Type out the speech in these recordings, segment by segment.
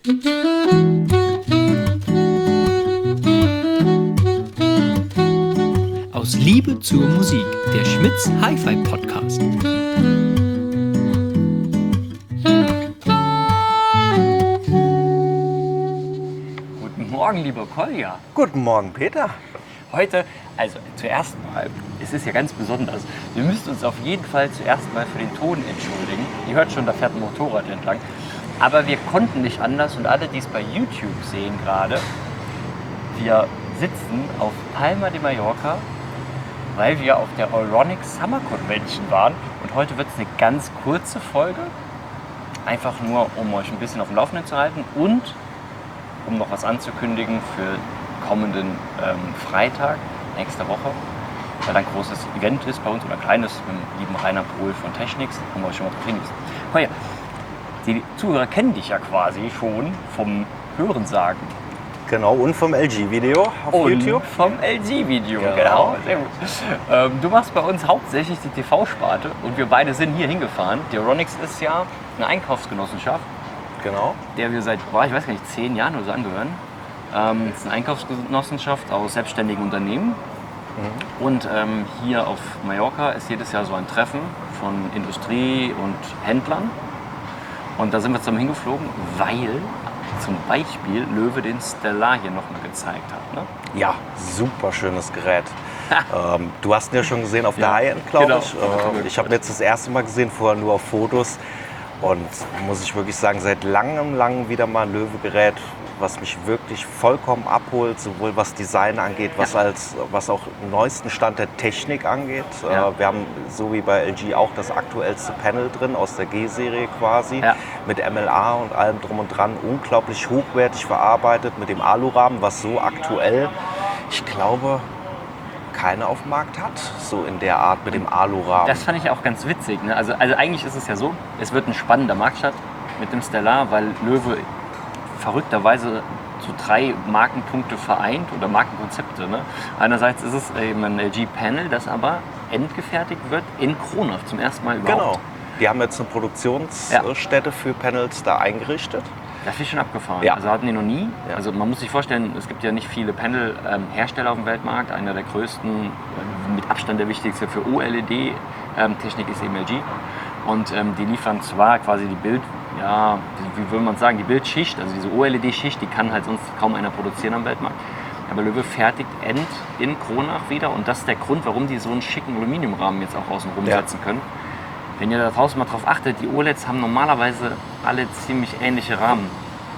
Aus Liebe zur Musik, der Schmitz Hi-Fi Podcast. Guten Morgen, lieber Kolja. Guten Morgen, Peter. Heute, also zuerst mal, es ist ja ganz besonders. Wir müssen uns auf jeden Fall zuerst mal für den Ton entschuldigen. Ihr hört schon, da fährt ein Motorrad entlang. Aber wir konnten nicht anders und alle, die es bei YouTube sehen gerade, wir sitzen auf Palma de Mallorca, weil wir auf der Euronic Summer Convention waren. Und heute wird es eine ganz kurze Folge. Einfach nur, um euch ein bisschen auf dem Laufenden zu halten und um noch was anzukündigen für kommenden Freitag, nächste Woche, weil da ein großes Event ist bei uns oder ein kleines mit dem lieben Rainer Pohl von Technics. Haben wir euch schon mal drauf hingewiesen. Kolja, die Zuhörer kennen dich ja quasi schon vom Hörensagen. Genau, und vom LG-Video auf YouTube. Vom LG-Video, genau. Sehr gut. Du machst bei uns hauptsächlich die TV-Sparte und wir beide sind hier hingefahren. Die Euronics ist ja eine Einkaufsgenossenschaft, Genau. der wir seit, ich weiß gar nicht, 10 Jahren oder so angehören. Es ist eine Einkaufsgenossenschaft aus selbstständigen Unternehmen. Und hier auf Mallorca ist jedes Jahr so ein Treffen von Industrie und Händlern. Und da sind wir zusammen hingeflogen, weil zum Beispiel Löwe den Stellar hier nochmal gezeigt hat. Ne? Ja, super schönes Gerät. Du hast ihn ja schon gesehen auf der High-End, glaube genau. ich. Ich habe ihn jetzt das erste Mal gesehen, vorher nur auf Fotos. Und muss ich wirklich sagen, seit langem wieder mal ein Löwe-Gerät, was mich wirklich vollkommen abholt, sowohl was Design angeht, was auch den neuesten Stand der Technik angeht. Ja. Wir haben so wie bei LG auch das aktuellste Panel drin aus der G-Serie quasi, mit MLA und allem drum und dran, unglaublich hochwertig verarbeitet mit dem Alurahmen, was so aktuell, ich glaube, keiner auf dem Markt hat, so in der Art mit dem Alurahmen. Das fand ich auch ganz witzig. Ne? Also eigentlich ist es ja so, es wird ein spannender Marktstart mit dem Stellar, weil Löwe verrückterweise so 3 Markenpunkte vereint oder Markenkonzepte. Ne? Einerseits ist es eben ein LG-Panel, das aber endgefertigt wird in Kronach zum ersten Mal überhaupt. Genau. Die haben jetzt eine Produktionsstätte für Panels da eingerichtet. Das ist schon abgefahren. Ja. Also hatten die noch nie. Ja. Also man muss sich vorstellen, es gibt ja nicht viele Panel-Hersteller auf dem Weltmarkt. Einer der größten, mit Abstand der wichtigste für OLED-Technik ist eben LG. Und die liefern zwar quasi die wie würde man sagen, die Bildschicht, also diese OLED-Schicht, die kann halt sonst kaum einer produzieren am Weltmarkt. Aber Löwe fertigt in Kronach wieder und das ist der Grund, warum die so einen schicken Aluminiumrahmen jetzt auch außen rumsetzen können. Wenn ihr da draußen mal drauf achtet, die OLEDs haben normalerweise alle ziemlich ähnliche Rahmen.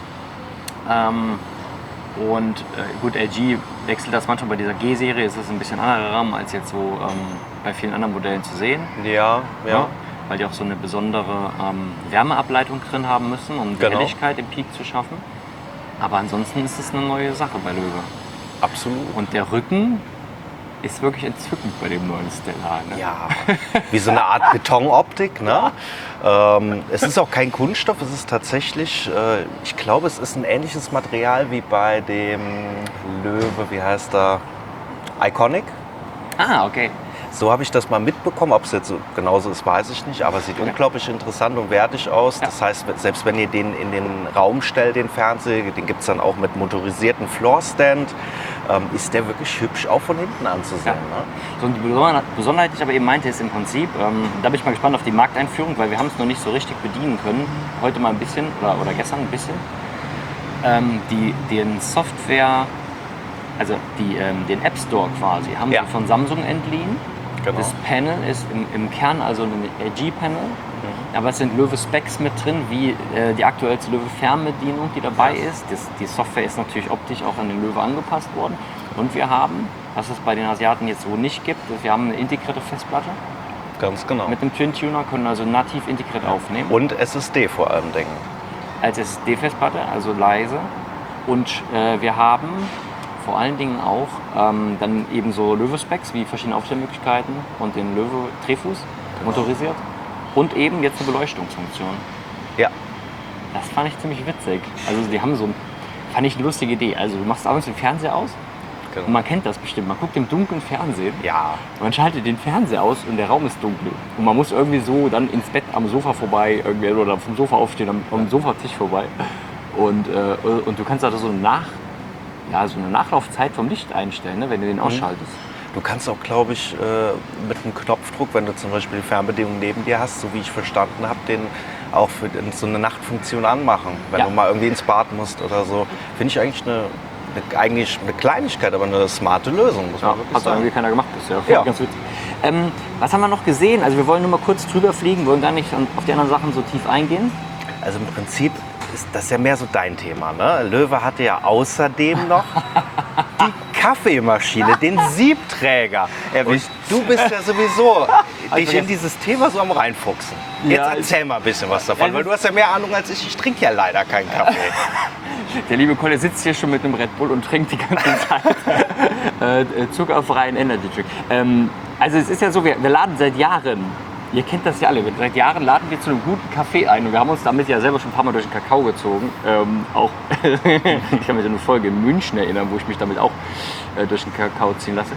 Gut, LG wechselt das manchmal bei dieser G-Serie, ist das ein bisschen anderer Rahmen als jetzt so bei vielen anderen Modellen zu sehen. Ja. Weil die auch so eine besondere Wärmeableitung drin haben müssen, um die Helligkeit im Peak zu schaffen. Aber ansonsten ist es eine neue Sache bei Löwe. Absolut. Und der Rücken ist wirklich entzückend bei dem neuen Stellar. Ne? Ja, wie so eine Art Betonoptik. Ne? Es ist auch kein Kunststoff, es ist tatsächlich, ich glaube, es ist ein ähnliches Material wie bei dem Löwe, wie heißt er, Iconic. Ah, okay. So habe ich das mal mitbekommen. Ob es jetzt so genauso ist, weiß ich nicht. Aber es sieht unglaublich interessant und wertig aus. Ja. Das heißt, selbst wenn ihr den in den Raum stellt, den Fernseher, den gibt es dann auch mit motorisierten Floorstand, ist der wirklich hübsch auch von hinten anzusehen. Ja. Ne? So, und die Besonderheit, die ich aber eben meinte, ist im Prinzip, da bin ich mal gespannt auf die Markteinführung, weil wir haben es noch nicht so richtig bedienen können. Heute mal ein bisschen oder gestern ein bisschen. Den Software, also den App Store quasi, haben sie von Samsung entliehen. Genau. Das Panel ist im Kern also ein LG-Panel, aber es sind Löwe-Specs mit drin, wie die aktuellste Löwe-Fernbedienung, die dabei ist. Die Software ist natürlich optisch auch an den Löwe angepasst worden. Und wir haben, was es bei den Asiaten jetzt so nicht gibt, wir haben eine integrierte Festplatte. Ganz genau. Mit dem Twin-Tuner, können also nativ integriert aufnehmen. Und SSD vor allem denken. Als SSD-Festplatte, also leise. Und wir haben vor allen Dingen auch dann eben so Löwe-Specs wie verschiedene Aufstellmöglichkeiten und den Löwe-Drehfuß motorisiert und eben jetzt eine Beleuchtungsfunktion. Ja. Das fand ich ziemlich witzig. Also die haben fand ich eine lustige Idee. Also du machst abends den Fernseher aus und man kennt das bestimmt. Man guckt im dunklen Fernsehen, man schaltet den Fernseher aus und der Raum ist dunkel. Und man muss irgendwie so dann ins Bett am Sofa vorbei oder vom Sofa aufstehen, am Sofatisch vorbei. Und du kannst auch so eine Nachlaufzeit vom Licht einstellen, ne, wenn du den ausschaltest. Du kannst auch, glaube ich, mit einem Knopfdruck, wenn du zum Beispiel die Fernbedienung neben dir hast, so wie ich verstanden habe, den auch für so eine Nachtfunktion anmachen, wenn du mal irgendwie ins Bad musst oder so. Finde ich eigentlich eine Kleinigkeit, aber eine smarte Lösung, muss man wirklich hat sagen. irgendwie keiner gemacht bisher. Ja. Ganz witzig. Was haben wir noch gesehen? Also wir wollen nur mal kurz drüber fliegen, wollen gar nicht auf die anderen Sachen so tief eingehen. Also im Prinzip ist das ja mehr so dein Thema, ne? Löwe hatte ja außerdem noch die Kaffeemaschine, den Siebträger erwischt. Du bist ja sowieso dich in dieses Thema so am reinfuchsen. Jetzt erzähl mal ein bisschen was davon, weil du hast ja mehr Ahnung als ich. Ich trinke ja leider keinen Kaffee. Der liebe Kolle sitzt hier schon mit einem Red Bull und trinkt die ganze Zeit zuckerfreien Energy Drink. Also es ist ja so, wir laden seit Jahren, ihr kennt das ja alle, seit Jahren laden wir zu einem guten Kaffee ein und wir haben uns damit ja selber schon ein paar Mal durch den Kakao gezogen. Ich kann mich an eine Folge in München erinnern, wo ich mich damit auch durch den Kakao ziehen lasse.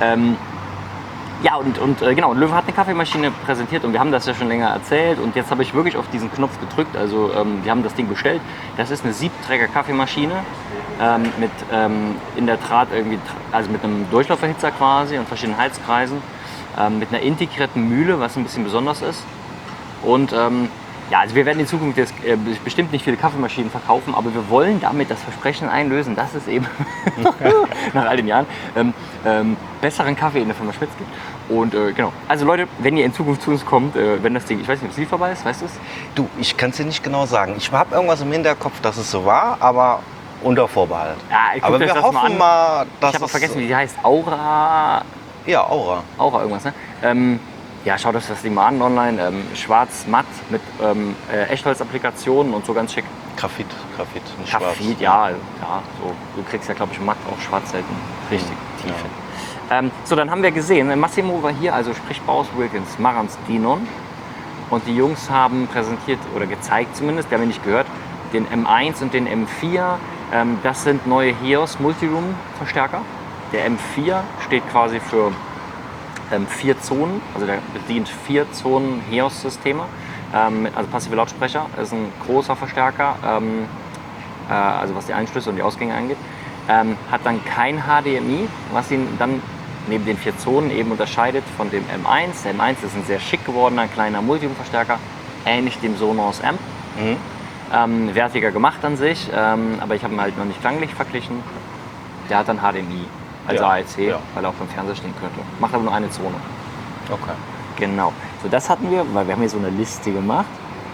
Genau, Löwe hat eine Kaffeemaschine präsentiert und wir haben das ja schon länger erzählt und jetzt habe ich wirklich auf diesen Knopf gedrückt, also wir haben das Ding bestellt. Das ist eine Siebträger-Kaffeemaschine mit in der Draht irgendwie, also mit einem Durchlauferhitzer quasi und verschiedenen Heizkreisen, mit einer integrierten Mühle, was ein bisschen besonders ist. Und also wir werden in Zukunft jetzt bestimmt nicht viele Kaffeemaschinen verkaufen, aber wir wollen damit das Versprechen einlösen, dass es eben nach all den Jahren besseren Kaffee in der Firma Schmitz gibt. Und genau, also Leute, wenn ihr in Zukunft zu uns kommt, wenn das Ding, ich weiß nicht, ob es lieferbar ist, weißt du es? Du, ich kann es dir nicht genau sagen. Ich habe irgendwas im Hinterkopf, dass es so war, aber unter Vorbehalt. Ja, aber wir hoffen mal, dass ich habe auch vergessen, wie die heißt. Aura? Ja, Aura. Aura irgendwas, ne? Ja, schaut euch das Ding mal an online. Schwarz-matt mit Echtholz-Applikationen und so ganz schick. Graphit, nicht Graphit, schwarz. ja, so. Du kriegst ja, glaube ich, matt auch schwarz selten richtig tief hin. So, dann haben wir gesehen, Massimo war hier, also sprich Bowers Wilkins, Marantz, Denon. Und die Jungs haben präsentiert, oder gezeigt zumindest, wir haben ihn nicht gehört, den M1 und den M4. Das sind neue HEOS Multiroom-Verstärker. Der M4 steht quasi für 4 Zonen, also der bedient 4 Zonen HEOS-Systeme, also passive Lautsprecher, ist ein großer Verstärker, also was die Einschlüsse und die Ausgänge angeht, hat dann kein HDMI, was ihn dann neben den 4 Zonen eben unterscheidet von dem M1. Der M1 ist ein sehr schick gewordener kleiner Multiroom-Verstärker, ähnlich dem Sonos Amp. Wertiger gemacht an sich, aber ich habe ihn halt noch nicht klanglich verglichen. Der hat dann HDMI. Also AEC, weil er auch beim Fernseher stehen könnte. Macht aber nur eine Zone. Okay. Genau. So, das hatten wir, weil wir haben hier so eine Liste gemacht.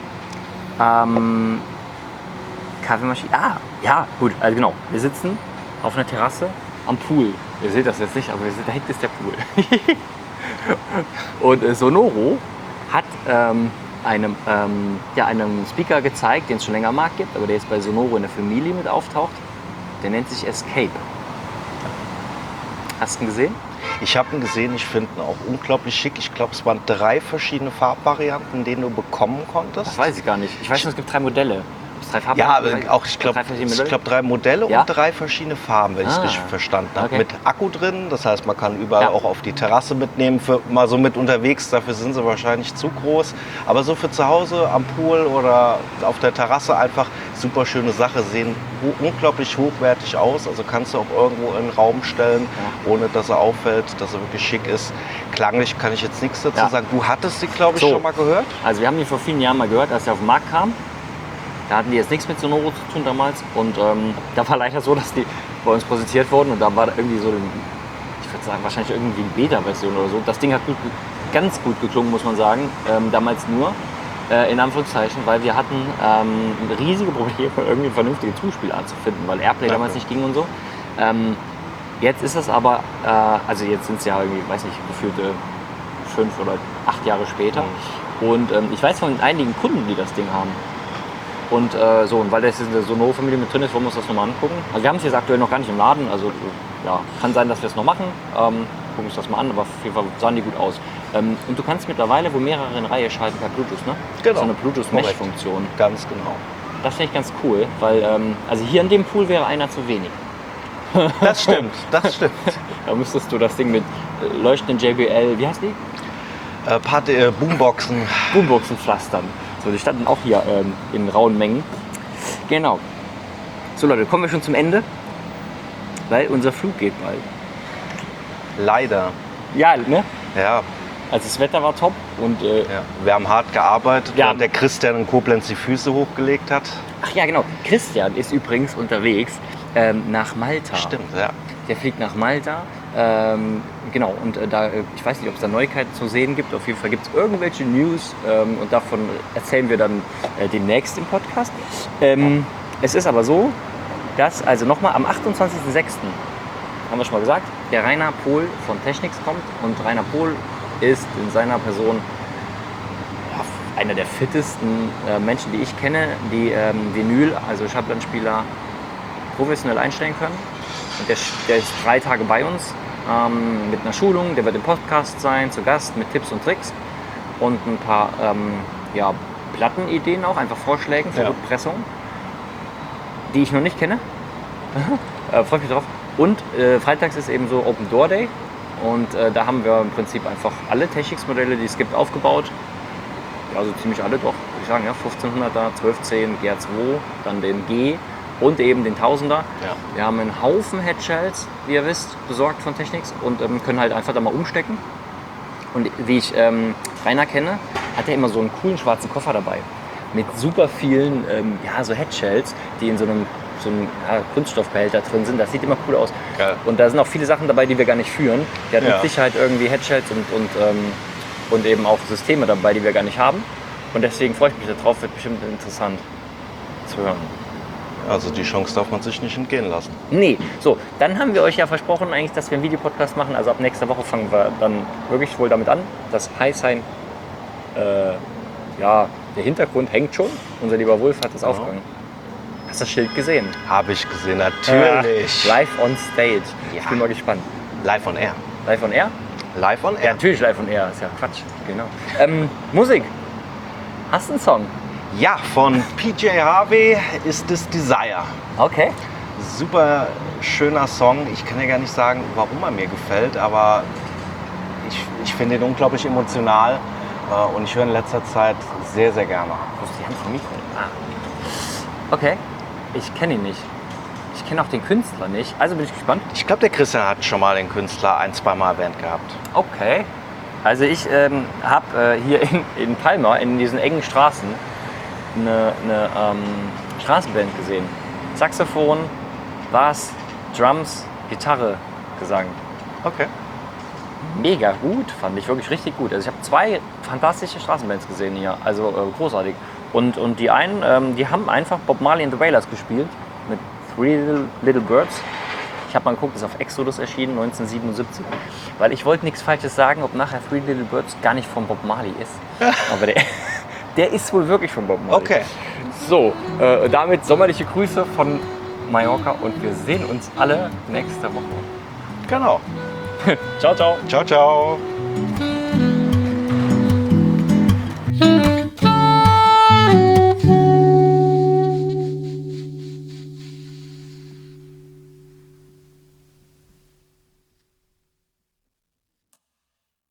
Kaffeemaschine. Ja, gut. Also genau. Wir sitzen auf einer Terrasse am Pool. Ihr seht das jetzt nicht, aber da hinten ist der Pool. Und Sonoro hat einem Speaker gezeigt, den es schon länger am Markt gibt, aber der jetzt bei Sonoro in der Familie mit auftaucht. Der nennt sich Escape. Hast du ihn gesehen? Ich habe ihn gesehen, ich finde ihn auch unglaublich schick. Ich glaube, es waren 3 verschiedene Farbvarianten, die du bekommen konntest. Das weiß ich gar nicht. Ich weiß nur, es gibt 3 Modelle. Ja, aber auch ich glaube 3 Modelle und 3 verschiedene Farben, wenn ich es richtig verstanden habe. Okay. Mit Akku drin, das heißt, man kann überall auch auf die Terrasse mitnehmen, für mal so mit unterwegs, dafür sind sie wahrscheinlich zu groß. Aber so für zu Hause am Pool oder auf der Terrasse einfach super schöne Sache, sehen unglaublich hochwertig aus. Also kannst du auch irgendwo in den Raum stellen, ohne dass er auffällt, dass er wirklich schick ist. Klanglich kann ich jetzt nichts dazu sagen. Du hattest sie, glaube ich, schon mal gehört? Also wir haben die vor vielen Jahren mal gehört, als der auf den Markt kam. Da hatten die jetzt nichts mit Sonoro zu tun damals und da war leider so, dass die bei uns präsentiert wurden und da war irgendwie so, ich würde sagen, wahrscheinlich irgendwie eine Beta-Version oder so. Das Ding hat ganz gut geklungen, muss man sagen, damals nur, in Anführungszeichen, weil wir hatten riesige Probleme, irgendwie eine vernünftige Zuspielart zu finden, weil Airplay damals nicht ging und so. Jetzt ist es aber, also jetzt sind es ja irgendwie, weiß nicht, gefühlte 5 oder 8 Jahre später und ich weiß von einigen Kunden, die das Ding haben. Und und weil das in der Sonoro-Familie mit drin ist, wollen wir uns das nochmal angucken. Also wir haben es jetzt aktuell noch gar nicht im Laden, also kann sein, dass wir es noch machen. Gucken uns das mal an, aber auf jeden Fall sahen die gut aus. Und du kannst mittlerweile wohl mehrere in Reihe schalten per Bluetooth, ne? Genau. So eine Bluetooth-Mesh-Funktion. Ganz genau. Das finde ich ganz cool, weil also hier in dem Pool wäre einer zu wenig. Das stimmt. Da müsstest du das Ding mit leuchtenden JBL, wie heißt die? Boomboxen. Boomboxen pflastern. So, die standen auch hier in rauen Mengen. Genau. So Leute, kommen wir schon zum Ende, weil unser Flug geht bald. Leider. Ja, ne? Ja. Also das Wetter war top und Wir haben hart gearbeitet, ja. während der Christian in Koblenz die Füße hochgelegt hat. Ach ja, genau. Christian ist übrigens unterwegs nach Malta. Stimmt, ja. Der fliegt nach Malta. Genau, und da, ich weiß nicht, ob es da Neuigkeiten zu sehen gibt. Auf jeden Fall gibt es irgendwelche News und davon erzählen wir dann demnächst im Podcast. Es ist aber so, dass, also nochmal am 28.06. haben wir schon mal gesagt, der Rainer Pohl von Technics kommt und Rainer Pohl ist in seiner Person einer der fittesten Menschen, die ich kenne, die Vinyl, also Schallplattenspieler, professionell einstellen können. Und der ist 3 Tage bei uns mit einer Schulung, der wird im Podcast sein, zu Gast mit Tipps und Tricks und ein paar Plattenideen auch, einfach Vorschlägen für Rückpressung, die ich noch nicht kenne. Freue mich drauf. Und freitags ist eben so Open Door Day. Und da haben wir im Prinzip einfach alle Technics-Modelle, die es gibt, aufgebaut. Ja, also ziemlich alle doch, würde ich sagen. Ja, 1500er, 1210, GR2, dann den G und eben den 1000er. Ja. Wir haben einen Haufen Headshells, wie ihr wisst, besorgt von Technics und können halt einfach da mal umstecken. Und wie ich Rainer kenne, hat er immer so einen coolen schwarzen Koffer dabei. Mit super vielen so Headshells, die in so einem Kunststoffbehälter drin sind. Das sieht immer cool aus. Geil. Und da sind auch viele Sachen dabei, die wir gar nicht führen. Der hat mit Sicherheit irgendwie Headshells und eben auch Systeme dabei, die wir gar nicht haben. Und deswegen freue ich mich darauf, wird bestimmt interessant zu hören. Also die Chance darf man sich nicht entgehen lassen. Nee, so, dann haben wir euch ja versprochen eigentlich, dass wir einen Videopodcast machen. Also ab nächster Woche fangen wir dann wirklich wohl damit an. Das Hi-Sign, der Hintergrund hängt schon. Unser lieber Wolf hat es aufgegangen. Hast du das Schild gesehen? Habe ich gesehen, natürlich. Live on Stage. Ja. Ich bin mal gespannt. Live on Air. Live on Air? Live on Air. Ja, natürlich live on Air. Ist ja Quatsch. Genau. Musik. Hast du einen Song? Ja, von PJ Harvey ist es Desire. Okay. Super schöner Song. Ich kann ja gar nicht sagen, warum er mir gefällt, aber ich finde ihn unglaublich emotional und ich höre in letzter Zeit sehr, sehr gerne. Wo ist die Hand von Mikro? Okay. Ich kenne ihn nicht. Ich kenne auch den Künstler nicht. Also bin ich gespannt. Ich glaube, der Christian hat schon mal den Künstler 1-2 Mal erwähnt gehabt. Okay. Also ich habe hier in Palma, in diesen engen Straßen, eine Straßenband gesehen. Saxophon, Bass, Drums, Gitarre, Gesang. Okay. Mega gut, fand ich wirklich richtig gut. Also ich habe 2 fantastische Straßenbands gesehen hier, also großartig. Und die einen, die haben einfach Bob Marley and the Wailers gespielt mit Three Little Birds. Ich habe mal geguckt, das ist auf Exodus erschienen, 1977. Weil ich wollte nichts Falsches sagen, ob nachher Three Little Birds gar nicht von Bob Marley ist. Aber der ist wohl wirklich von Bob Marley. Okay. So, damit sommerliche Grüße von Mallorca und wir sehen uns alle nächste Woche. Genau. Ciao, ciao. Ciao, ciao.